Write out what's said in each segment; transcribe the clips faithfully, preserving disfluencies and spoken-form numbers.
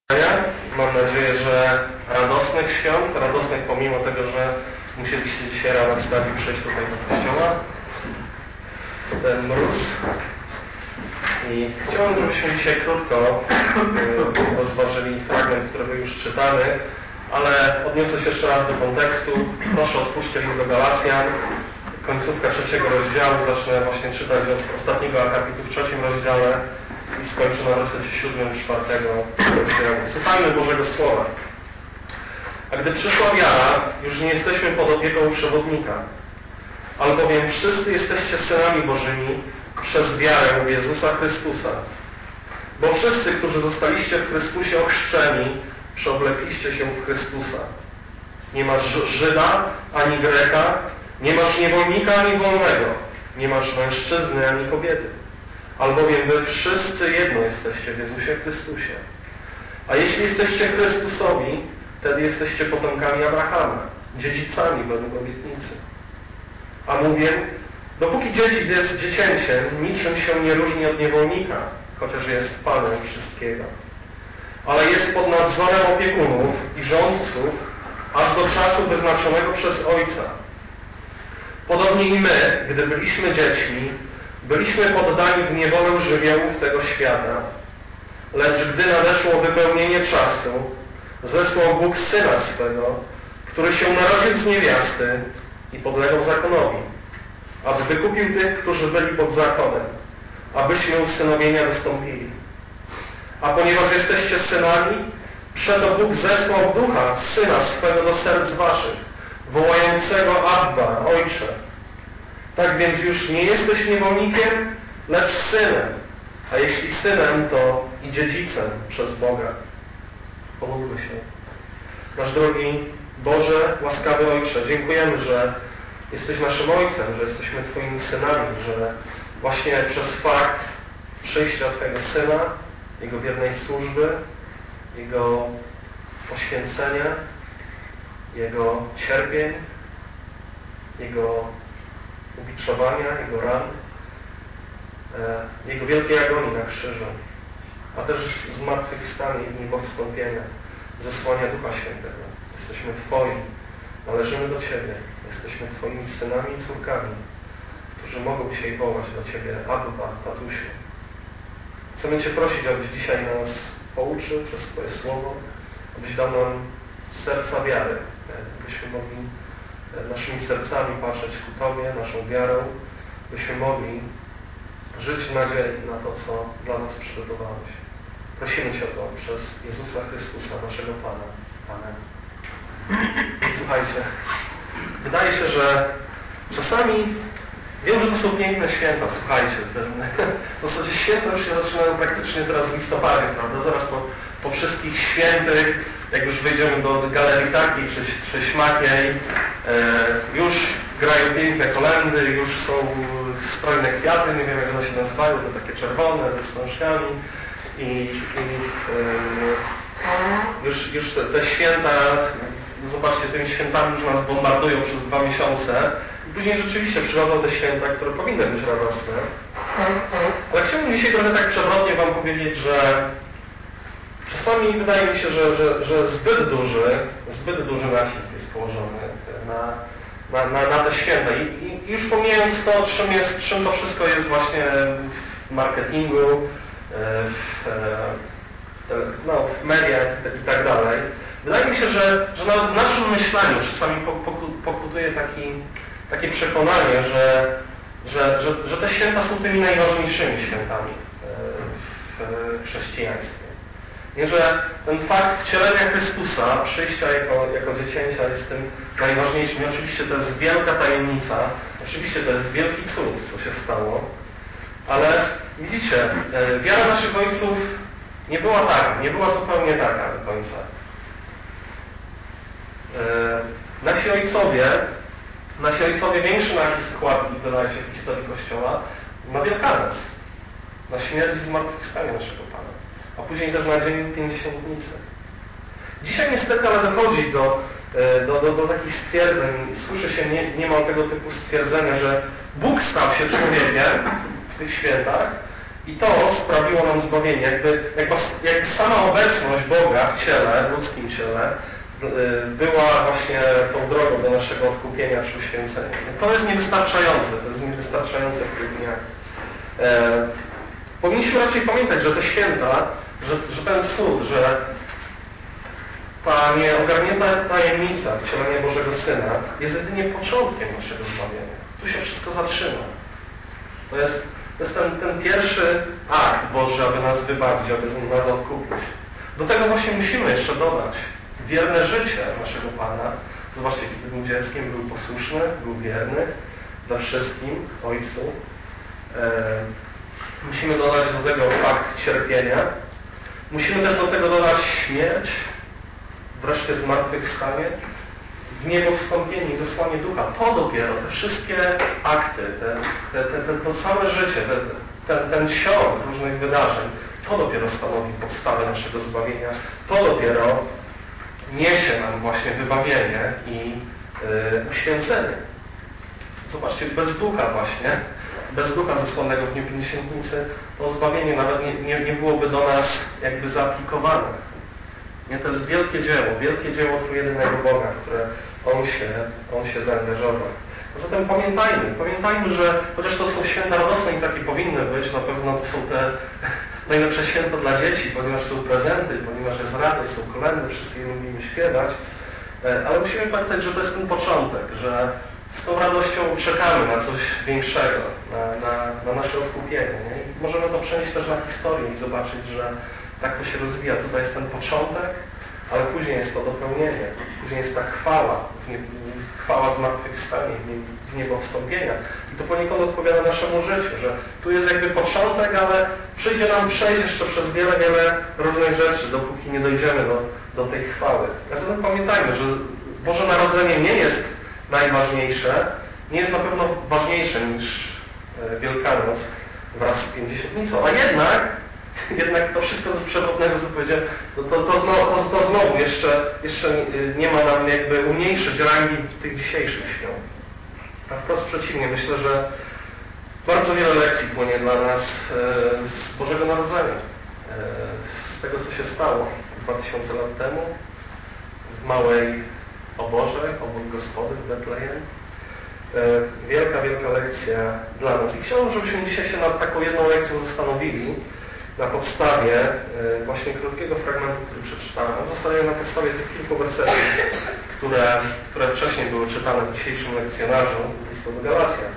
Mam nadzieję, że radosnych świąt, radosnych pomimo tego, że musieliście dzisiaj rano wstać i przyjść tutaj do kościoła. Ten mróz. I chciałbym, żebyśmy dzisiaj krótko rozważyli fragment, który był już czytany, ale odniosę się jeszcze raz do kontekstu. Proszę, otwórzcie list do Galacjan, końcówka trzeciego rozdziału. Zacznę właśnie czytać od ostatniego akapitu w trzecim rozdziale i skończę na wersecie siódmym czwartego rozdziału. Słuchajmy Bożego Słowa. A gdy przyszła wiara, już nie jesteśmy pod opieką przewodnika, albowiem wszyscy jesteście synami Bożymi przez wiarę w Jezusa Chrystusa. Bo wszyscy, którzy zostaliście w Chrystusie ochrzczeni, przeoblekliście się w Chrystusa. Nie masz Żyda, ani Greka, nie masz niewolnika, ani wolnego, nie masz mężczyzny, ani kobiety. Albowiem wy wszyscy jedno jesteście w Jezusie Chrystusie. A jeśli jesteście Chrystusowi, wtedy jesteście potomkami Abrahama, dziedzicami według obietnicy. A mówię, dopóki dziedzic jest dziecięciem, niczym się nie różni od niewolnika, chociaż jest Panem wszystkiego. Ale jest pod nadzorem opiekunów i rządców, aż do czasu wyznaczonego przez Ojca. Podobnie i my, gdy byliśmy dziećmi, byliśmy poddani w niewolę żywiołów tego świata. Lecz gdy nadeszło wypełnienie czasu, zesłał Bóg Syna swego, który się narodził z niewiasty i podlegał zakonowi, aby wykupił tych, którzy byli pod zakonem, abyśmy usynowienia dostąpili. A ponieważ jesteście synami, przeto Bóg zesłał Ducha, Syna swego do serc waszych, wołającego Abba, Ojcze. Tak więc już nie jesteś niewolnikiem, lecz synem, a jeśli synem, to i dziedzicem przez Boga. Pomódlmy się. Nasz drogi Boże, łaskawy Ojcze, dziękujemy, że jesteś naszym Ojcem, że jesteśmy Twoimi synami, że właśnie przez fakt przyjścia Twojego Syna, Jego wiernej służby, Jego poświęcenia, Jego cierpień, Jego ubiczowania, Jego ran, Jego wielkiej agonii na krzyżu, a też zmartwychwstania i niebowstąpienia, zesłania Ducha Świętego. Jesteśmy Twoi, należymy do Ciebie, jesteśmy Twoimi synami i córkami, którzy mogą dzisiaj wołać do Ciebie Abba, Tatusiu. Chcemy Cię prosić, abyś dzisiaj nas pouczył przez Twoje Słowo, abyś dał nam serca wiary, abyśmy mogli naszymi sercami patrzeć ku Tobie, naszą wiarą, byśmy mogli żyć w nadziei na to, co dla nas przygotowałeś. Prosimy Cię o to przez Jezusa Chrystusa, naszego Pana. Amen. Słuchajcie, wydaje się, że czasami wiem, że to są piękne święta, słuchajcie. W zasadzie święta już się zaczynają praktycznie teraz w listopadzie, prawda? Zaraz po, po wszystkich świętych, jak już wyjdziemy do Galerii Takiej czy, czy Śmakiej, e, już grają piękne kolędy, już są strojne kwiaty, nie wiem jak one się nazywają, to takie czerwone ze wstążkami i, i e, już, już te, te święta, zobaczcie, tymi świętami już nas bombardują przez dwa miesiące i później rzeczywiście przychodzą te święta, które powinny być radosne. Ale chciałbym dzisiaj trochę tak przewrotnie Wam powiedzieć, że czasami wydaje mi się, że, że, że zbyt duży, zbyt duży nacisk jest położony na, na, na, na te święta. I, i już pomijając to, czym, jest, czym to wszystko jest właśnie w marketingu, w, w, no, w mediach i tak dalej, wydaje mi się, że, że nawet w naszym myśleniu czasami pokutuje taki, takie przekonanie, że, że, że, że te święta są tymi najważniejszymi świętami w chrześcijaństwie. Nie, że ten fakt wcielenia Chrystusa, przyjścia jako, jako dziecięcia jest tym najważniejszym. I oczywiście to jest wielka tajemnica, oczywiście to jest wielki cud, co się stało, ale widzicie, wiara naszych ojców nie była taka, nie była zupełnie taka do końca. Nasi ojcowie, nasi ojcowie większy nacisk kładli, wydaje się, w historii Kościoła na Wielkanoc, na śmierć i zmartwychwstanie naszego Pana, a później też na Dzień Pięćdziesiątnicy. Dzisiaj niestety ale dochodzi do, do, do, do takich stwierdzeń, słyszy się nie, niemal tego typu stwierdzenia, że Bóg stał się człowiekiem w tych świętach I to sprawiło nam zbawienie. Jakby, jakby, jakby sama obecność Boga w ciele, w ludzkim ciele, była właśnie tą drogą do naszego odkupienia czy uświęcenia. To jest niewystarczające, to jest niewystarczające w tych dniach. E, powinniśmy raczej pamiętać, że te święta, że, że ten cud, że ta nieogarnięta tajemnica wcielenia Bożego Syna jest jedynie początkiem naszego zbawienia. Tu się wszystko zaczyna. To jest, to jest ten, ten pierwszy akt Boży, aby nas wybawić, aby nas odkupić. Do tego właśnie musimy jeszcze dodać wierne życie naszego Pana. Zobaczcie, kiedy był dzieckiem, był posłuszny, był wierny we wszystkim Ojcu. E, musimy dodać do tego fakt cierpienia. Musimy też do tego dodać śmierć, wreszcie zmartwychwstanie, w niebo wstąpienie i zesłanie Ducha. To dopiero, te wszystkie akty, te, te, te, te, to całe życie, te, ten, ten ciąg różnych wydarzeń, to dopiero stanowi podstawę naszego zbawienia. To dopiero niesie nam właśnie wybawienie i yy, uświęcenie. Zobaczcie, bez Ducha właśnie, bez Ducha zesłanego w dniu Pięćdziesiątnicy, to zbawienie nawet nie, nie, nie byłoby do nas jakby zaaplikowane. Nie, to jest wielkie dzieło, wielkie dzieło Trójjedynego Boga, w które On się, On się zaangażował. A zatem pamiętajmy, pamiętajmy, że chociaż to są święta radosne i takie powinny być, na pewno to są te najlepsze święta dla dzieci, ponieważ są prezenty, ponieważ jest radość, są kolędy, wszyscy je lubimy śpiewać, ale musimy pamiętać, że to jest ten początek, że z tą radością czekamy na coś większego, na, na, na nasze odkupienie. Nie? I możemy to przenieść też na historię i zobaczyć, że tak to się rozwija. Tutaj jest ten początek, ale później jest to dopełnienie. Później jest ta chwała, chwała zmartwychwstania, w niebo wstąpienia. I to poniekąd odpowiada naszemu życiu, że tu jest jakby początek, ale przyjdzie nam przejść jeszcze przez wiele, wiele różnych rzeczy, dopóki nie dojdziemy do, do tej chwały. A zatem pamiętajmy, że Boże Narodzenie nie jest najważniejsze, nie jest na pewno ważniejsze niż Wielkanoc wraz z Pięćdziesiątnicą, a jednak Jednak to wszystko przewrotnego, co powiedziałem, to, to, to, znowu, to, to znowu jeszcze, jeszcze nie ma nam jakby umniejszyć rangi tych dzisiejszych świąt. A wprost przeciwnie, myślę, że bardzo wiele lekcji płynie dla nas z Bożego Narodzenia. Z tego, co się stało dwa tysiące lat temu w małej oborze, obok Gospody w Betlejem. Wielka, wielka lekcja dla nas. I chciałbym, żebyśmy dzisiaj się nad taką jedną lekcją zastanowili, na podstawie właśnie krótkiego fragmentu, który przeczytałem, w zasadzie na podstawie tych kilku wersetów, które, które wcześniej były czytane w dzisiejszym lekcjonarzu z listu do Galacjan.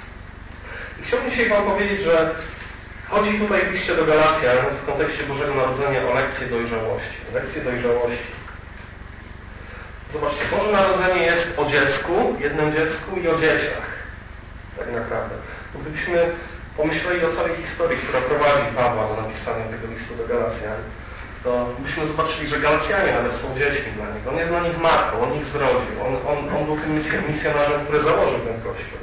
I chciałbym dzisiaj Wam powiedzieć, że chodzi tutaj w liście do Galacjan w kontekście Bożego Narodzenia o lekcję dojrzałości. Lekcję dojrzałości. Zobaczcie, Boże Narodzenie jest o dziecku, jednym dziecku i o dzieciach. Tak naprawdę. Bo gdybyśmy pomyśleli o całej historii, która prowadzi Pawła do napisania tego listu do Galacjan, to byśmy zobaczyli, że Galacjanie nawet są dziećmi dla niego. On jest dla nich matką, on ich zrodził. On, on, on był tym misjonarzem, który założył ten Kościół.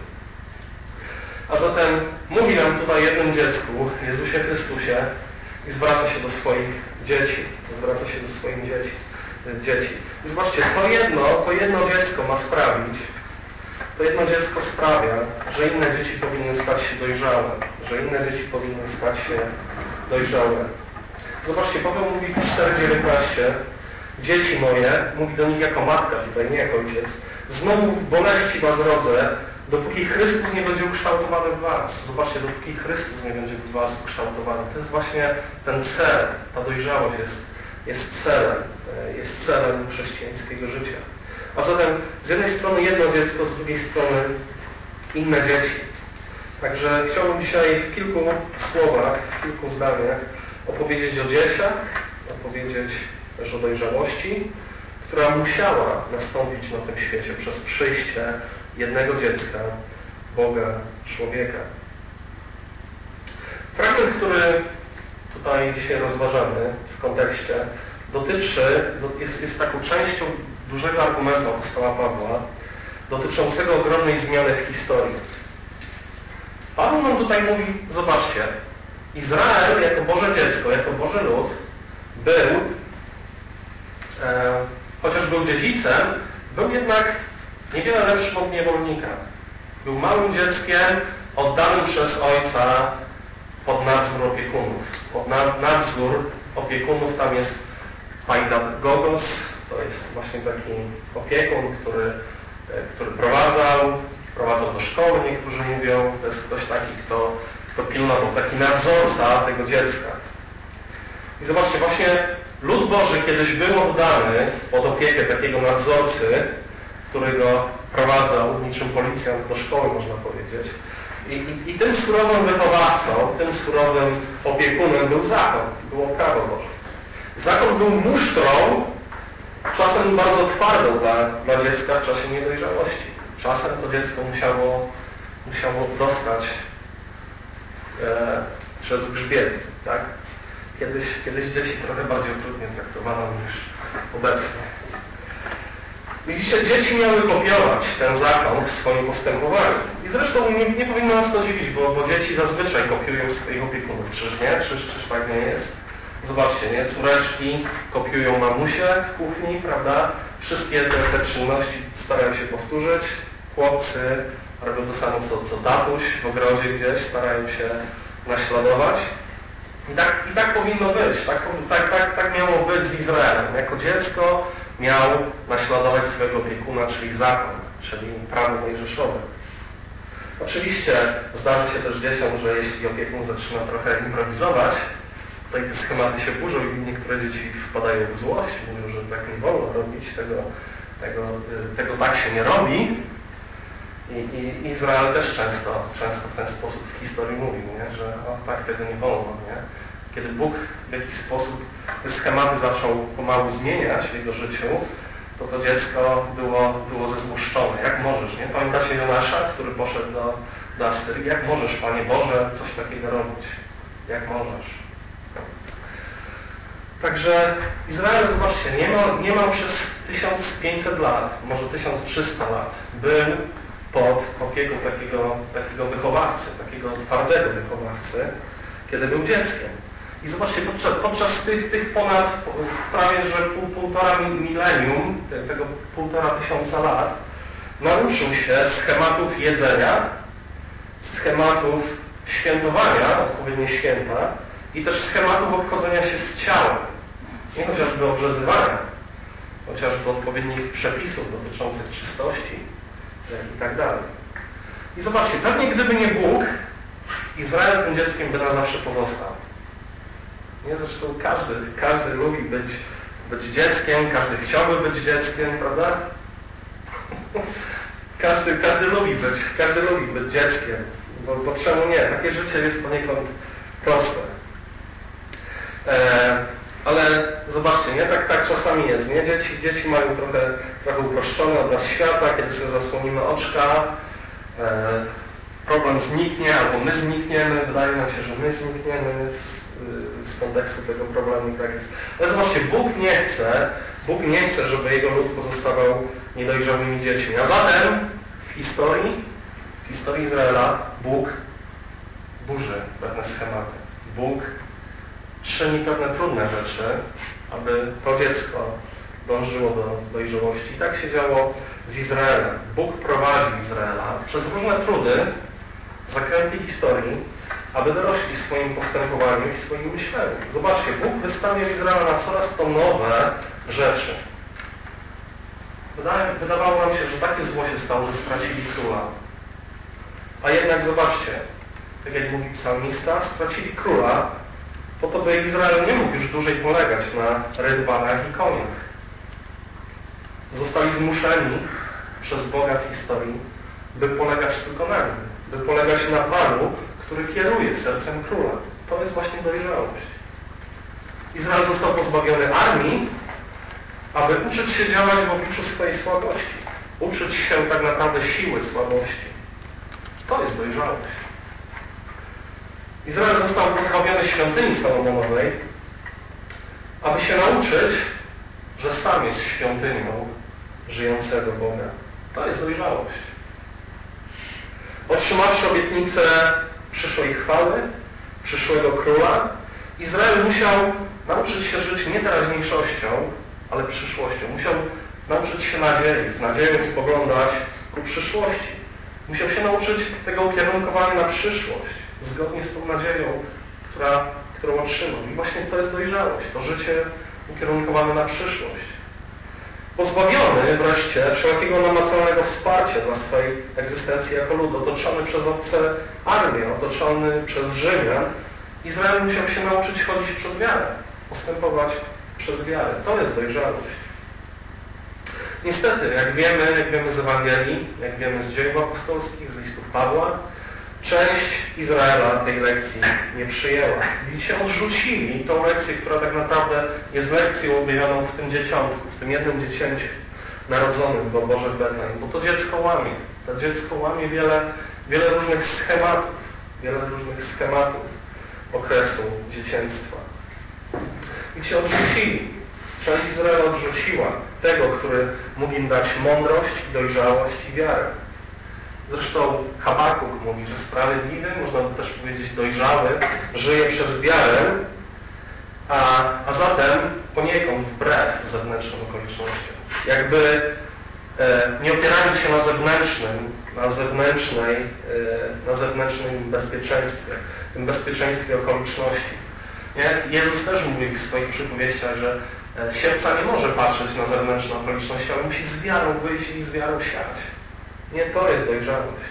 A zatem mówi nam tutaj jednym dziecku, Jezusie Chrystusie, i zwraca się do swoich dzieci. Zwraca się do swoich dzieci. dzieci. I zobaczcie, to jedno, to jedno dziecko ma sprawić, to jedno dziecko sprawia, że inne dzieci powinny stać się dojrzałe, że inne dzieci powinny stać się dojrzałe. Zobaczcie, Paweł mówi w cztery dziewiętnaście, dzieci moje, mówi do nich jako matka, tutaj nie jako ojciec, znowu w boleści was rodzę, dopóki Chrystus nie będzie ukształtowany w was. Zobaczcie, dopóki Chrystus nie będzie w was ukształtowany. To jest właśnie ten cel, ta dojrzałość jest, jest celem, jest celem chrześcijańskiego życia. A zatem z jednej strony jedno dziecko, z drugiej strony inne dzieci. Także chciałbym dzisiaj w kilku słowach, w kilku zdaniach opowiedzieć o dzieciach, opowiedzieć też o dojrzałości, która musiała nastąpić na tym świecie przez przyjście jednego dziecka, Boga, człowieka. Fragment, który tutaj dzisiaj rozważamy w kontekście, dotyczy, jest, jest taką częścią dużego argumentu apostoła Pawła dotyczącego ogromnej zmiany w historii. Paweł nam tutaj mówi, zobaczcie, Izrael jako Boże dziecko, jako Boży lud był, e, chociaż był dziedzicem, był jednak niewiele lepszym od niewolnika. Był małym dzieckiem oddanym przez ojca pod nadzór opiekunów. Pod na, nadzór opiekunów tam jest paidagogos, to jest właśnie taki opiekun, który, który prowadzał, prowadzał do szkoły, niektórzy mówią, to jest ktoś taki, kto, kto pilnował, taki nadzorca tego dziecka. I zobaczcie, właśnie lud Boży kiedyś był oddany pod opiekę takiego nadzorcy, który go prowadzał niczym policjant do szkoły, można powiedzieć. I, i, i tym surowym wychowawcą, tym surowym opiekunem był zakon, było prawo Boże. Zakon był musztrą, czasem bardzo twardą dla, dla dziecka w czasie niedojrzałości. Czasem to dziecko musiało, musiało dostać e, przez grzbiet, tak? Kiedyś, kiedyś dzieci trochę bardziej okrutnie traktowano niż obecnie. Widzicie, dzieci miały kopiować ten zakon w swoim postępowaniu. I zresztą nie, nie powinno nas to dziwić, bo, bo dzieci zazwyczaj kopiują swoich opiekunów. Czyż nie? Czyż, czyż tak nie jest? Zobaczcie, nie? Córeczki kopiują mamusię w kuchni, prawda? Wszystkie te, te czynności starają się powtórzyć. Chłopcy robią to samo co, co tatuś w ogrodzie gdzieś, starają się naśladować. I tak, i tak powinno być. Tak, tak, tak, tak miało być z Izraelem. Jako dziecko miał naśladować swojego opiekuna, czyli zakon, czyli prawo mojżeszowe. Oczywiście zdarza się też dzieciom, że jeśli opiekun zaczyna trochę improwizować, to i te schematy się burzą i niektóre dzieci wpadają w złość, mówią, że tak nie wolno robić, tego, tego, tego tak się nie robi. I, i Izrael też często, często w ten sposób w historii mówił, nie? Że o, tak tego nie wolno. Nie? Kiedy Bóg w jakiś sposób te schematy zaczął pomału zmieniać w jego życiu, to to dziecko było, było zezłoszczone. Jak możesz, nie? Pamiętacie Jonasza, który poszedł do, do Asyrii? Jak możesz, Panie Boże, coś takiego robić? Jak możesz? Także Izrael, zobaczcie, niemal, niemal przez tysiąc pięćset lat, może tysiąc trzysta lat, był pod opieką takiego, takiego wychowawcy, takiego twardego wychowawcy, kiedy był dzieckiem. I zobaczcie, podczas, podczas tych, tych ponad prawie że pół, półtora milenium, tego półtora tysiąca lat, nauczył się schematów jedzenia, schematów świętowania, odpowiednie święta i też schematów obchodzenia się z ciałem. Nie chociażby obrzezywania, chociażby odpowiednich przepisów dotyczących czystości i tak dalej. I zobaczcie, pewnie gdyby nie Bóg, Izrael tym dzieckiem by na zawsze pozostał. Nie? Zresztą każdy, każdy lubi być, być dzieckiem, każdy chciałby być dzieckiem, prawda? Każdy, każdy lubi być, każdy lubi być dzieckiem, bo, bo czemu nie? Takie życie jest poniekąd proste. E, ale zobaczcie, nie? Tak, tak czasami jest, nie? Dzieci, dzieci mają trochę, trochę uproszczony obraz świata, kiedy sobie zasłonimy oczka, e, problem zniknie, albo my znikniemy, wydaje nam się, że my znikniemy z, z kontekstu tego problemu i tak jest. Ale zobaczcie, Bóg nie chce, Bóg nie chce, żeby Jego lud pozostawał niedojrzałymi dziećmi. A zatem w historii, w historii Izraela Bóg burzy pewne schematy. Bóg czyni pewne trudne rzeczy, aby to dziecko dążyło do dojrzałości. I tak się działo z Izraelem. Bóg prowadził Izraela przez różne trudy, zakręty historii, aby dorośli w swoim postępowaniu i w swoim myśleniu. Zobaczcie, Bóg wystawiał Izraela na coraz to nowe rzeczy. Wydaje, wydawało nam się, że takie zło się stało, że stracili króla. A jednak zobaczcie, tak jak mówi psalmista, stracili króla po to, by Izrael nie mógł już dłużej polegać na rydwanach i koniach. Zostali zmuszeni przez Boga w historii, by polegać tylko na nim, by polegać na Panu, który kieruje sercem króla. To jest właśnie dojrzałość. Izrael został pozbawiony armii, aby uczyć się działać w obliczu swojej słabości. Uczyć się tak naprawdę siły słabości. To jest dojrzałość. Izrael został pozbawiony świątyni Salomonowej, aby się nauczyć, że sam jest świątynią żyjącego Boga. To jest dojrzałość. Otrzymawszy obietnicę przyszłej chwały, przyszłego króla, Izrael musiał nauczyć się żyć nie teraźniejszością, ale przyszłością. Musiał nauczyć się nadziei, z nadzieją spoglądać ku przyszłości. Musiał się nauczyć tego ukierunkowania na przyszłość. zgodnie z tą nadzieją, która, którą otrzymał. I właśnie to jest dojrzałość, to życie ukierunkowane na przyszłość. Pozbawiony wreszcie wszelkiego namacalnego wsparcia dla swojej egzystencji jako lud, otoczony przez obce armie, otoczony przez Rzymian, Izrael musiał się nauczyć chodzić przez wiarę, postępować przez wiarę. To jest dojrzałość. Niestety, jak wiemy, jak wiemy z Ewangelii, jak wiemy z dzieł apostolskich, z listów Pawła, część Izraela tej lekcji nie przyjęła. Widzicie, odrzucili tą lekcję, która tak naprawdę jest lekcją objawioną w tym dzieciątku, w tym jednym dziecięciu narodzonym w oborze w Betlejem, bo to dziecko łamie. To dziecko łamie wiele, wiele różnych schematów, wiele różnych schematów okresu dzieciństwa. Widzicie, odrzucili. Część Izraela odrzuciła tego, który mógł im dać mądrość, dojrzałość i wiarę. Zresztą Habakuk mówi, że sprawiedliwy, można by też powiedzieć dojrzały, żyje przez wiarę, a, a zatem poniekąd wbrew zewnętrznym okolicznościom. Jakby e, nie opierając się na zewnętrznym, na zewnętrznej, e, na zewnętrznym bezpieczeństwie, tym bezpieczeństwie okoliczności. Nie? Jezus też mówi w swoich przypowieściach, że e, siewca nie może patrzeć na zewnętrzne okoliczności, ale musi z wiarą wyjść i z wiarą siać. Nie, to jest dojrzałość.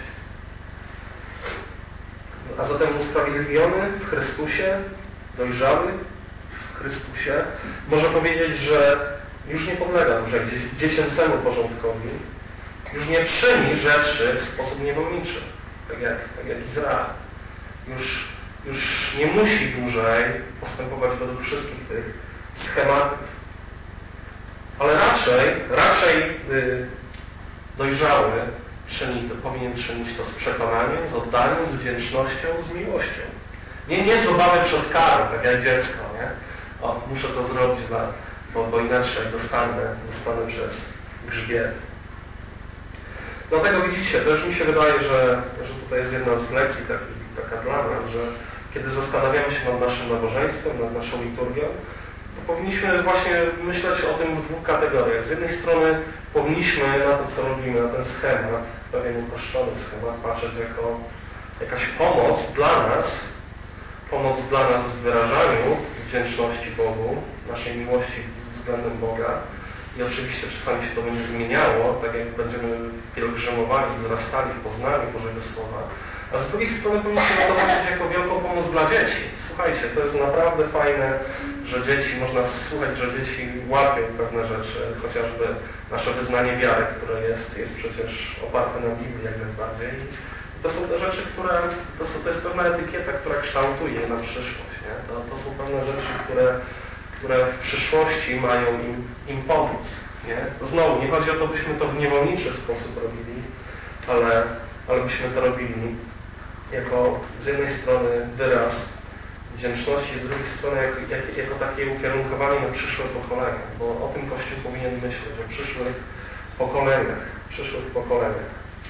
A zatem usprawiedliwiony w Chrystusie, dojrzały w Chrystusie, może powiedzieć, że już nie podlega dłużej dziecięcemu porządkowi, już nie czyni rzeczy w sposób niewolniczy, tak jak, tak jak Izrael. Już, już nie musi dłużej postępować według wszystkich tych schematów. Ale raczej, raczej yy, dojrzały czyni to, powinien czynić to z przekonaniem, z oddaniem, z wdzięcznością, z miłością. Nie, nie z obawy przed karą, tak jak dziecko, nie? O, muszę to zrobić, dla, bo, bo inaczej dostanę, dostanę przez grzbiet. Dlatego widzicie, też mi się wydaje, że, że tutaj jest jedna z lekcji takich, taka dla nas, że kiedy zastanawiamy się nad naszym nabożeństwem, nad naszą liturgią, to powinniśmy właśnie myśleć o tym w dwóch kategoriach. Z jednej strony powinniśmy na to, co robimy, na ten schemat, pewien uproszczony schemat, patrzeć jako jakaś pomoc dla nas, pomoc dla nas w wyrażaniu wdzięczności Bogu, naszej miłości względem Boga. I oczywiście czasami się to będzie zmieniało, tak jak będziemy pielgrzymowali, wzrastali w poznaniu Bożego Słowa. A z drugiej strony powinniśmy to patrzeć jako wielką pomoc dla dzieci. Słuchajcie, to jest naprawdę fajne, że dzieci, można słuchać, że dzieci łapią pewne rzeczy, chociażby nasze wyznanie wiary, które jest, jest przecież oparte na Biblii jak najbardziej. I to są te rzeczy, które, to, są, to jest pewna etykieta, która kształtuje na przyszłość. Nie? To, to są pewne rzeczy, które, które w przyszłości mają im, im pomóc. Nie? To znowu, nie chodzi o to, byśmy to w niewolniczy sposób robili, ale, ale byśmy to robili jako z jednej strony wyraz wdzięczności, z drugiej strony jako, jak, jako takie ukierunkowanie na przyszłe pokolenia, bo o tym Kościół powinien myśleć, o przyszłych pokoleniach, przyszłych pokoleniach.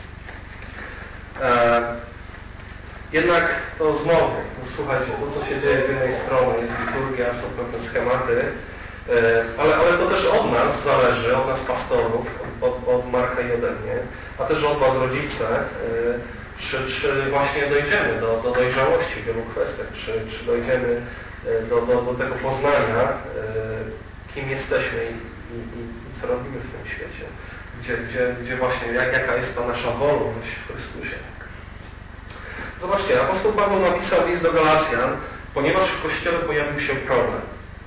E, jednak to znowu, słuchajcie, to co się dzieje z jednej strony, jest liturgia, są pewne schematy, e, ale, ale to też od nas zależy, od nas pastorów, od, od Marka i ode mnie, a też od was rodzice, e, Czy, czy właśnie dojdziemy do, do dojrzałości w wielu kwestiach, czy, czy dojdziemy do, do, do tego poznania, kim jesteśmy i, i, i co robimy w tym świecie, gdzie, gdzie, gdzie właśnie, jak, jaka jest ta nasza wolność w Chrystusie. Zobaczcie, apostoł Paweł napisał list do Galacjan, ponieważ w Kościele pojawił się problem.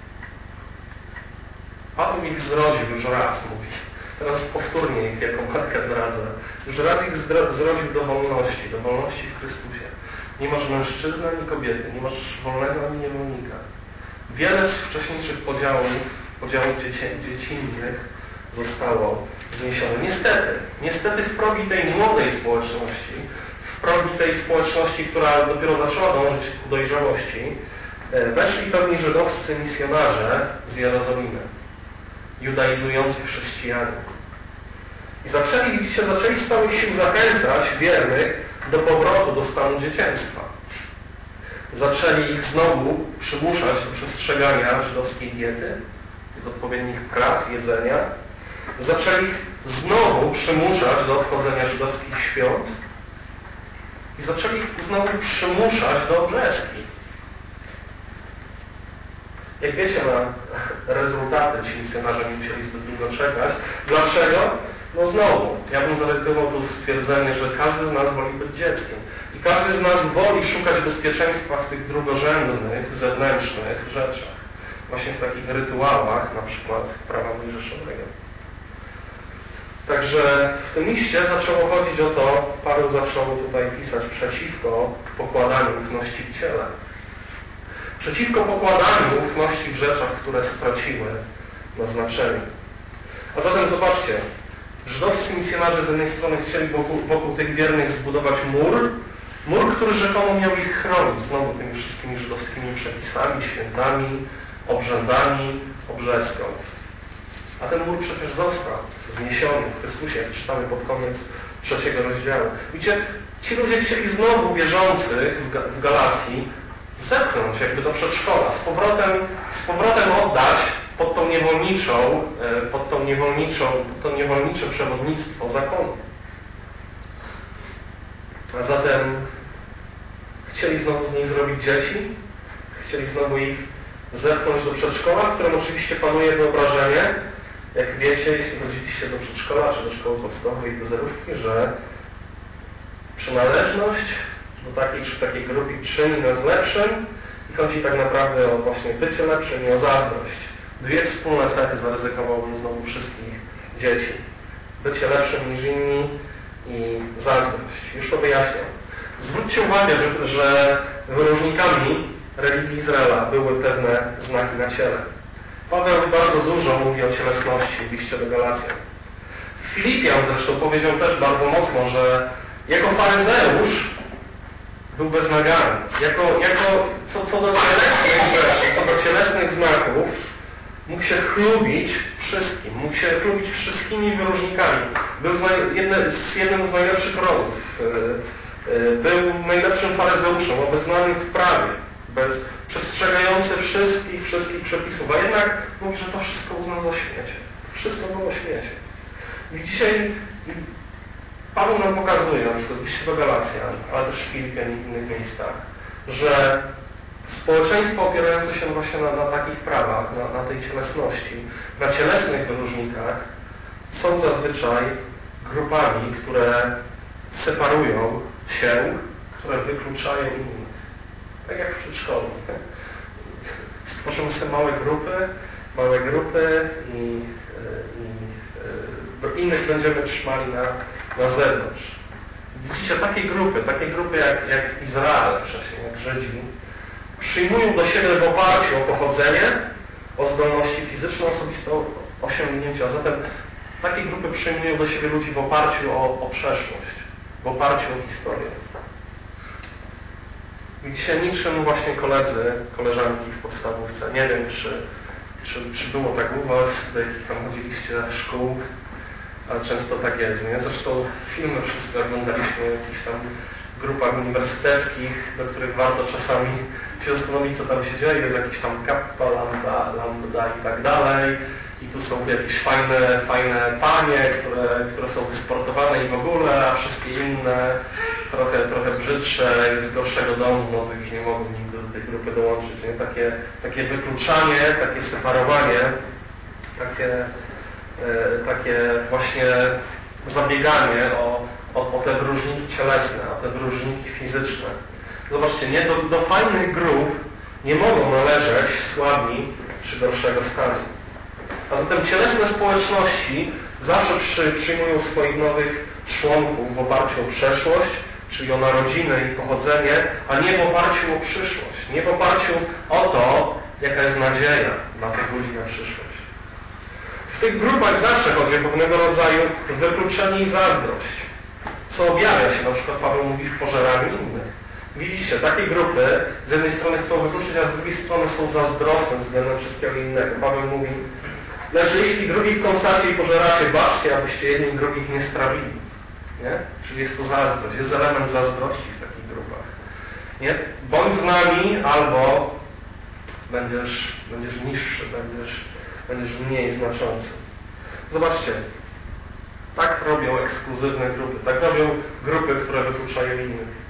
Paweł ich zrodził już raz, mówi. Teraz powtórnie ich jako matkę zradza. Już raz ich zrodził do wolności, do wolności w Chrystusie. Nie masz mężczyzny ani kobiety, nie masz wolnego ani niewolnika. Wiele z wcześniejszych podziałów, podziałów dzieci, dziecinnych zostało zniesione. Niestety, niestety w progi tej młodej społeczności, w progi tej społeczności, która dopiero zaczęła dążyć ku dojrzałości, weszli pewni żydowscy misjonarze z Jerozolimy, judaizujący chrześcijanie. I zaczęli, widzicie, zaczęli z całych sił zachęcać wiernych do powrotu do stanu dzieciństwa. Zaczęli ich znowu przymuszać do przestrzegania żydowskiej diety, tych odpowiednich praw, jedzenia. Zaczęli ich znowu przymuszać do obchodzenia żydowskich świąt. i zaczęli ich znowu przymuszać do obrzeski. Jak wiecie, na rezultaty ci misjonarze nie musieli zbyt długo czekać. Dlaczego? No znowu, ja bym zaryzykował tu stwierdzenie, że każdy z nas woli być dzieckiem. I każdy z nas woli szukać bezpieczeństwa w tych drugorzędnych, zewnętrznych rzeczach. Właśnie w takich rytuałach, na przykład prawa mojżeszowego. Także w tym liście zaczęło chodzić o to, Paweł zaczął tutaj pisać przeciwko pokładaniu ufności w ciele. Przeciwko pokładaniu ufności w rzeczach, które straciły na znaczeniu. A zatem zobaczcie, żydowscy misjonarze z jednej strony chcieli wokół, wokół tych wiernych zbudować mur, mur, który rzekomo miał ich chronić, znowu tymi wszystkimi żydowskimi przepisami, świętami, obrzędami, obrzeską. A ten mur przecież został zniesiony w Chrystusie, jak czytamy pod koniec trzeciego rozdziału. Widzicie, ci ludzie chcieli znowu wierzących w Galacji zepchnąć jakby do przedszkola, z powrotem, z powrotem oddać pod tą niewolniczą, pod tą niewolniczą, pod to niewolnicze przewodnictwo zakonu. A zatem chcieli znowu z nich zrobić dzieci, chcieli znowu ich zepchnąć do przedszkola, w którym oczywiście panuje wyobrażenie, jak wiecie, jeśli chodziliście do przedszkola czy do szkoły podstawowej i do zerówki, że przynależność do takiej czy takiej grupy czyni nas lepszym i chodzi tak naprawdę o właśnie bycie lepszym i o zazdrość. Dwie wspólne cechy zaryzykowałbym znowu wszystkich dzieci. Bycie lepszym niż inni i zazdrość. Już to wyjaśniam. Zwróćcie uwagę, że, że wyróżnikami religii Izraela były pewne znaki na ciele. Paweł bardzo dużo mówi o cielesności w liście do Galacjan. W Filipian zresztą powiedział też bardzo mocno, że jako faryzeusz był beznaganny. Jako, jako co, co do cielesnych rzeczy, co do cielesnych znaków, mógł się chlubić wszystkim, mógł się chlubić wszystkimi wyróżnikami. Był z, jedne, z jednym z najlepszych rodów. Był najlepszym faryzeuszem, obeznanym w prawie, bez, przestrzegający wszystkich, wszystkich przepisów, a jednak mówi, że to wszystko uznał za śmiecie. Wszystko było śmiecie. I dzisiaj Paweł nam pokazuje, na przykład w liście do Galacjan, ale też w Filipian i w innych miejscach, że społeczeństwo opierające się właśnie na, na takich prawach, na, na tej cielesności, na cielesnych wyróżnikach, są zazwyczaj grupami, które separują się, które wykluczają innych. Tak jak w przedszkolu. Stworzymy sobie małe grupy, małe grupy i, i innych będziemy trzymali na, na zewnątrz. Widzicie, takie grupy, takie grupy jak, jak Izrael wcześniej, jak Żydzi, przyjmują do siebie w oparciu o pochodzenie, o zdolności fizyczne, osobiste osiągnięcia. A zatem takie grupy przyjmują do siebie ludzi w oparciu o, o przeszłość, w oparciu o historię. Widzicie, niczym właśnie koledzy, koleżanki w podstawówce. Nie wiem, czy, czy, czy było tak u was, do jakich tam chodziliście szkół, ale często tak jest, nie? Zresztą filmy wszyscy oglądaliśmy w jakichś tam grupach uniwersyteckich, do których warto czasami się zastanowić, co tam się dzieje. Jest jakiś tam kappa, lambda, lambda i tak dalej. I tu są jakieś fajne, fajne panie, które, które są wysportowane i w ogóle, a wszystkie inne trochę, trochę brzydsze, z gorszego domu, no to już nie mogą nigdy do tej grupy dołączyć. Nie? Takie, takie wykluczanie, takie separowanie, takie, e, takie właśnie zabieganie o, o, o te wyróżniki cielesne, o te wyróżniki fizyczne. Zobaczcie, nie, do, do fajnych grup nie mogą należeć słabi czy gorszego stanu. A zatem cielesne społeczności zawsze przy, przyjmują swoich nowych członków w oparciu o przeszłość, czyli o narodziny i pochodzenie, a nie w oparciu o przyszłość, nie w oparciu o to, jaka jest nadzieja dla tych ludzi na przyszłość. W tych grupach zawsze chodzi o pewnego rodzaju wykluczenie i zazdrość, co objawia się, na przykład Paweł mówi, w pożeraniu innych. Widzicie, takie grupy z jednej strony chcą wykluczyć, a z drugiej strony są zazdrosne względem wszystkiego innego. Paweł mówi, lecz jeśli drugich kąsacie i pożeracie, baczcie, abyście jedni drugich nie strawili. Nie? Czyli jest to zazdrość, jest element zazdrości w takich grupach. Nie? Bądź z nami, albo będziesz, będziesz niższy, będziesz, będziesz mniej znaczący. Zobaczcie, tak robią ekskluzywne grupy, tak robią grupy, które wykluczają innych.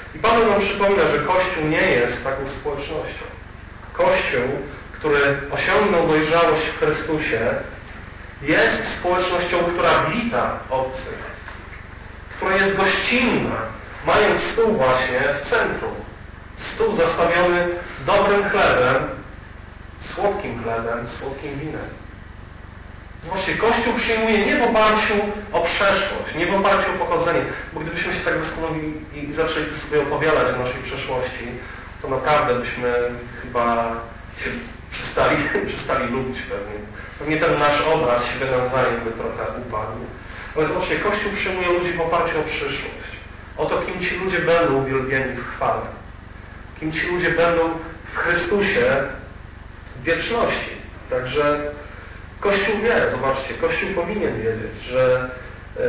I Paweł nam przypomina, że Kościół nie jest taką społecznością. Kościół, który osiągnął dojrzałość w Chrystusie, jest społecznością, która wita obcych, która jest gościnna, mając stół właśnie w centrum. Stół zastawiony dobrym chlebem, słodkim chlebem, słodkim winem. Zobaczcie, Kościół przyjmuje nie w oparciu o przeszłość, nie w oparciu o pochodzenie, bo gdybyśmy się tak zastanowili i zaczęli sobie opowiadać o naszej przeszłości, to naprawdę byśmy chyba się przestali, przestali lubić pewnie. Pewnie ten nasz obraz siebie nawzajem by trochę upadł. Ale zobaczcie, Kościół przyjmuje ludzi w oparciu o przyszłość. O to, kim ci ludzie będą uwielbieni w chwale. Kim ci ludzie będą w Chrystusie w wieczności. Także Kościół wie, zobaczcie, Kościół powinien wiedzieć, że y,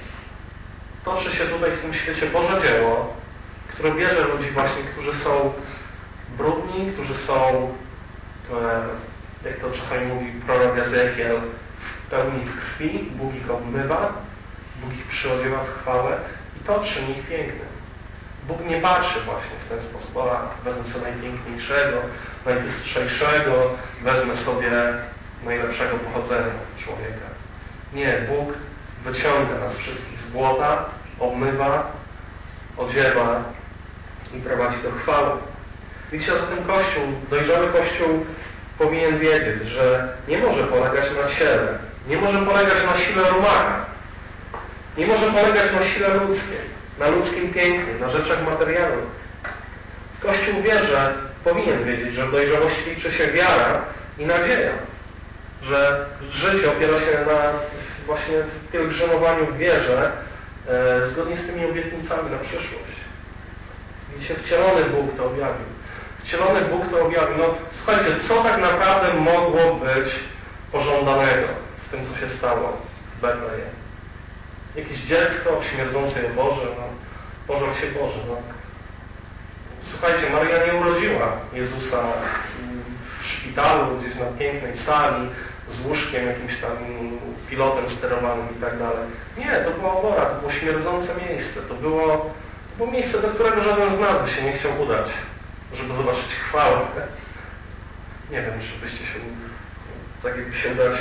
toczy się tutaj w tym świecie Boże dzieło, które bierze ludzi właśnie, którzy są brudni, którzy są, y, jak to czasami mówi prorok Ezechiel, w pełni w krwi, Bóg ich obmywa, Bóg ich przyodziewa w chwałę i to czyni ich pięknym. Bóg nie patrzy właśnie w ten sposób, a wezmę sobie najpiękniejszego, najbystrzejszego, wezmę sobie najlepszego pochodzenia człowieka. Nie, Bóg wyciąga nas wszystkich z błota, obmywa, odziewa i prowadzi do chwały. Widzicie, a zatem Kościół, dojrzały Kościół powinien wiedzieć, że nie może polegać na ciele, nie może polegać na sile rumaka, nie może polegać na sile ludzkiej, na ludzkim pięknie, na rzeczach materialnych. Kościół wie, że powinien wiedzieć, że w dojrzałości liczy się wiara i nadzieja, że życie opiera się na właśnie w pielgrzymowaniu w wierze e, zgodnie z tymi obietnicami na przyszłość. Widzicie, wcielony Bóg to objawił. Wcielony Bóg to objawił. No słuchajcie, co tak naprawdę mogło być pożądanego w tym, co się stało w Betlejem? Jakieś dziecko w śmierdzącej oborze, no pożar się Boże, no. Słuchajcie, Maria nie urodziła Jezusa w szpitalu, gdzieś na pięknej sali, z łóżkiem, jakimś tam pilotem sterowanym i tak dalej. Nie, to była obora, to było śmierdzące miejsce. To było, to było miejsce, do którego żaden z nas by się nie chciał udać, żeby zobaczyć chwałę. Nie wiem, czy byście się, tak jakby się udać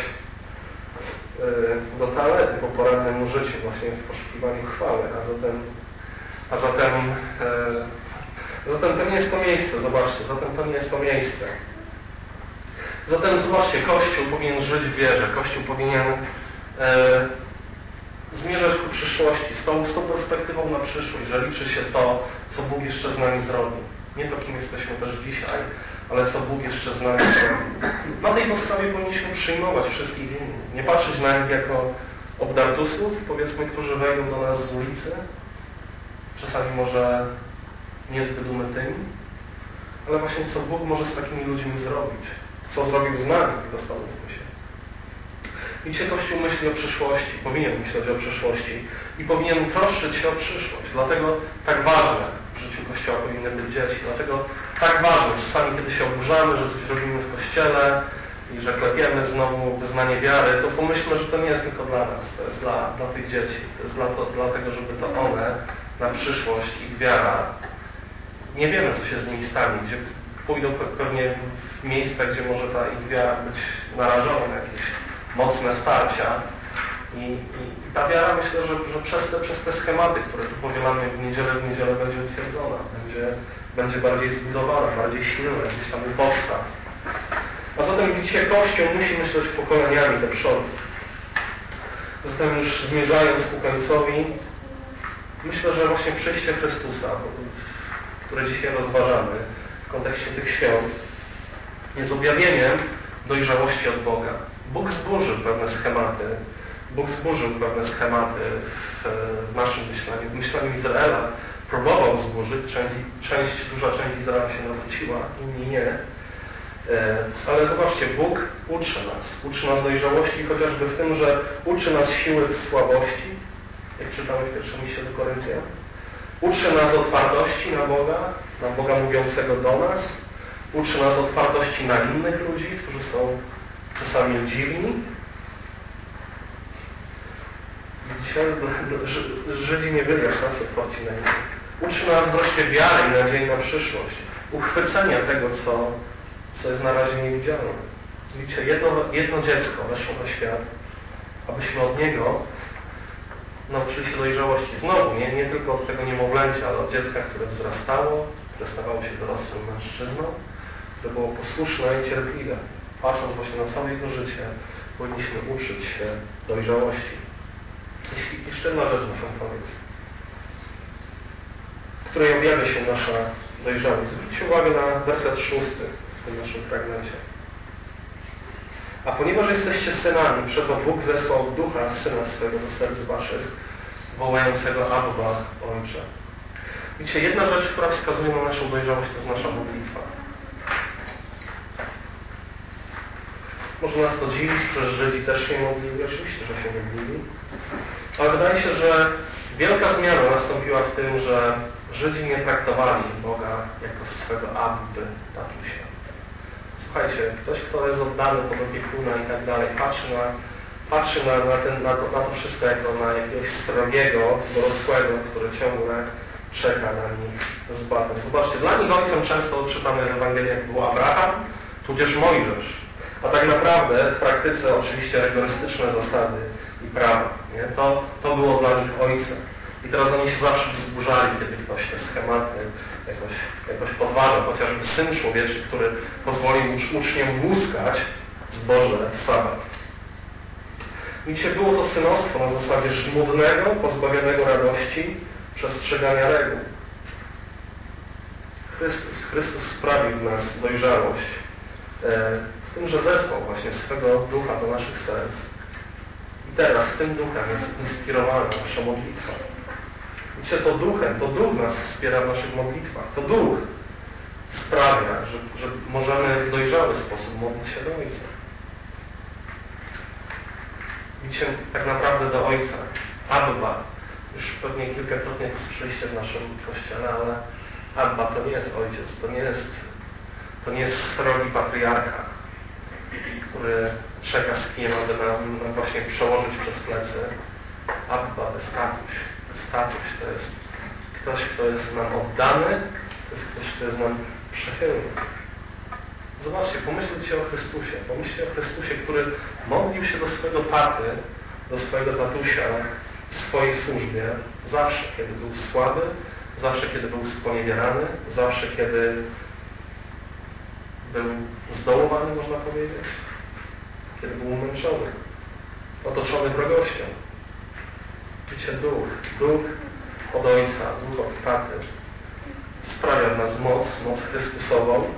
do toalety po porannym użyciu, właśnie w poszukiwaniu chwały, a zatem, a zatem, e, zatem to nie jest to miejsce, zobaczcie, zatem to nie jest to miejsce. Zatem zobaczcie, Kościół powinien żyć w wierze, Kościół powinien e, zmierzać ku przyszłości, z tą, z tą perspektywą na przyszłość, że liczy się to, co Bóg jeszcze z nami zrobi. Nie to, kim jesteśmy też dzisiaj, ale co Bóg jeszcze z nami zrobi. Na tej podstawie powinniśmy przyjmować wszystkich innych. Nie patrzeć na nich jako obdartusów, powiedzmy, którzy wejdą do nas z ulicy, czasami może niezbyt umytymi, ale właśnie co Bóg może z takimi ludźmi zrobić. Co zrobił z nami, zastanówmy się. Widzicie, Kościół myśli o przyszłości, powinien myśleć o przyszłości i powinien troszczyć się o przyszłość. Dlatego tak ważne w życiu Kościoła powinny być dzieci. Dlatego tak ważne, czasami kiedy się oburzamy, że coś robimy w Kościele i że klepiemy znowu wyznanie wiary, to pomyślmy, że to nie jest tylko dla nas, to jest dla, dla tych dzieci. To jest dla to, dlatego, żeby to one na przyszłość, ich wiara, nie wiemy, co się z nimi stanie, gdzie pójdą pewnie w miejsca, gdzie może ta ich wiara być narażona na jakieś mocne starcia. I, i, i ta wiara, myślę, że, że przez, te, przez te schematy, które tu powielamy w niedzielę, w niedzielę będzie utwierdzona, będzie, będzie bardziej zbudowana, bardziej silna, gdzieś tam u podstaw. A zatem widzicie, Kościół musi myśleć pokoleniami do przodu. Zatem już zmierzając ku końcowi, myślę, że właśnie przyjście Chrystusa, które dzisiaj rozważamy w kontekście tych świąt, jest objawieniem dojrzałości od Boga. Bóg zburzył pewne schematy, Bóg zburzył pewne schematy w, w naszym myśleniu, w myśleniu Izraela. Próbował zburzyć, część, część, duża część Izraela się nawróciła, inni nie. Ale zobaczcie, Bóg uczy nas, uczy nas dojrzałości, chociażby w tym, że uczy nas siły w słabości, jak czytamy w pierwszym liście do Koryntian. Uczy nas otwartości na Boga, na Boga mówiącego do nas. Uczy nas otwartości na innych ludzi, którzy są czasami dziwni. Widzicie, Żydzi nie byli aż tacy otwarci na innych. Uczy nas wreszcie wiary i nadziei na przyszłość, uchwycenia tego, co, co jest na razie niewidzialne. Widzicie, jedno, jedno dziecko weszło na świat, abyśmy od niego nauczyli się dojrzałości. Znowu, nie, nie tylko od tego niemowlęcia, ale od dziecka, które wzrastało, które stawało się dorosłym mężczyzną, które było posłuszne i cierpliwe. Patrząc właśnie na całe jego życie, powinniśmy uczyć się dojrzałości. Jeśli jeszcze jedna rzecz na sam koniec, w której objawia się nasza dojrzałość. Zwróćcie uwagę na werset szósty w tym naszym fragmencie. A ponieważ jesteście synami, przeto Bóg zesłał Ducha Syna swego do serc waszych, wołającego Abba, Ojcze. Widzicie, jedna rzecz, która wskazuje na naszą dojrzałość, to jest nasza modlitwa. Może nas to dziwić, przecież Żydzi też się modlili, oczywiście, że się modlili. Ale wydaje się, że wielka zmiana nastąpiła w tym, że Żydzi nie traktowali Boga jako swego Abby, tatusia. Słuchajcie, ktoś, kto jest oddany pod opiekuna i tak dalej, patrzy na, patrzy na, na, ten, na, to, na to wszystko jako na jakiegoś srogiego, dorosłego, który ciągle czeka na nich z batem. Zobaczcie, dla nich ojcem często czytamy w Ewangeliach był Abraham, tudzież Mojżesz. A tak naprawdę w praktyce oczywiście rygorystyczne zasady i prawa. Nie? To, to było dla nich ojcem. I teraz oni się zawsze wzburzali, kiedy ktoś te schematy jakoś, jakoś podważa. Chociażby Syn Człowieczy, który pozwolił uczniom łuskać zboże sabat. Widzicie, było to synostwo na zasadzie żmudnego, pozbawionego radości, przestrzegania reguł. Chrystus, Chrystus sprawił w nas dojrzałość w tym, że zesłał właśnie swego Ducha do naszych serc. I teraz tym Duchem jest inspirowana nasza modlitwa. Widzicie, to Duchem, to Duch nas wspiera w naszych modlitwach. To Duch sprawia, że, że możemy w dojrzały sposób modlić się do Ojca. Widzicie, tak naprawdę do Ojca. Abba. Już pewnie kilkakrotnie to słyszeliście w naszym kościele, ale Abba to nie jest Ojciec, to nie jest, to nie jest srogi patriarcha, który czeka z kim, aby nam, nam właśnie przełożyć przez plecy. Abba to jest tatuś. To jest tatuś, to jest ktoś, kto jest nam oddany, to jest ktoś, kto jest nam przychylny. Zobaczcie, pomyślcie o Chrystusie. Pomyślcie o Chrystusie, który modlił się do swojego taty, do swojego tatusia w swojej służbie, zawsze, kiedy był słaby, zawsze, kiedy był sponiewierany, zawsze, kiedy był zdołowany, można powiedzieć, kiedy był umęczony, otoczony wrogością. Widzicie, Duch, Duch od Ojca, Duch od Taty sprawia w nas moc, moc Chrystusową.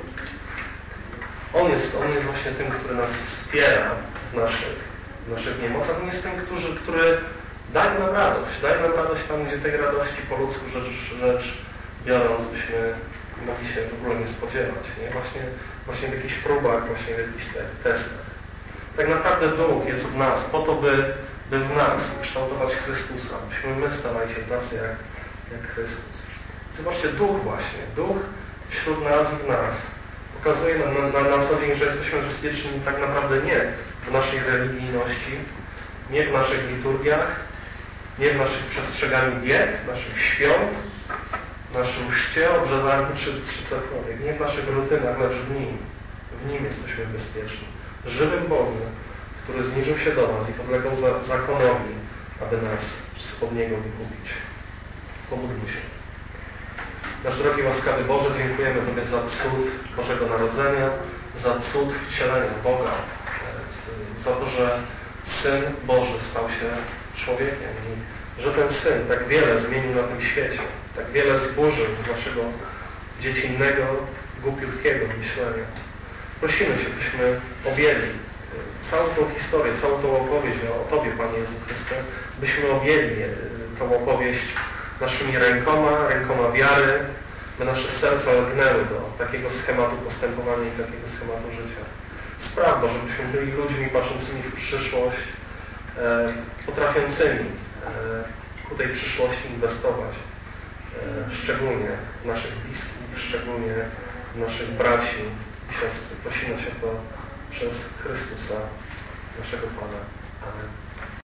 On jest, On jest właśnie tym, który nas wspiera w naszych, w naszych niemocach. On jest tym, który, który daje nam radość. Daje nam radość tam, gdzie tej radości po ludzku rzecz, rzecz biorąc, byśmy mogli się w ogóle nie spodziewać. Nie? Właśnie, właśnie w jakichś próbach, właśnie w jakichś te, testach. Tak naprawdę Duch jest w nas po to, by, by w nas ukształtować Chrystusa. Byśmy my stawali się tacy jak, jak Chrystus. Zobaczcie, Duch właśnie. Duch wśród nas i w nas pokazuje nam na, na, na co dzień, że jesteśmy bezpieczni tak naprawdę nie w naszej religijności, nie w naszych liturgiach, nie w naszych przestrzeganiu diet, naszych świąt, w naszym chrzcie, obrzezaniu czy, czy cokolwiek. Nie w naszych rutynach, lecz w Nim. W Nim jesteśmy bezpieczni. Żywym Bogiem, który zniżył się do nas i podlegał za, zakonowi, aby nas spod Niego wykupić. Pomódlmy się. Nasz drogi łaskawy Boże, dziękujemy Tobie za cud Bożego Narodzenia, za cud wcielenia Boga, za to, że Syn Boży stał się człowiekiem i że ten Syn tak wiele zmienił na tym świecie, tak wiele zburzył z naszego dziecinnego, głupiutkiego myślenia. Prosimy Cię, byśmy objęli całą tą historię, całą tą opowieść o Tobie, Panie Jezu Chryste, byśmy objęli tą opowieść naszymi rękoma, rękoma wiary, by nasze serca lgnęły do takiego schematu postępowania i takiego schematu życia. Spraw, Boże, byśmy byli ludźmi patrzącymi w przyszłość, e, potrafiącymi e, ku tej przyszłości inwestować, e, szczególnie w naszych bliskich, szczególnie w naszych braci i siostry. Prosimy Cię to przez Chrystusa, naszego Pana. Amen.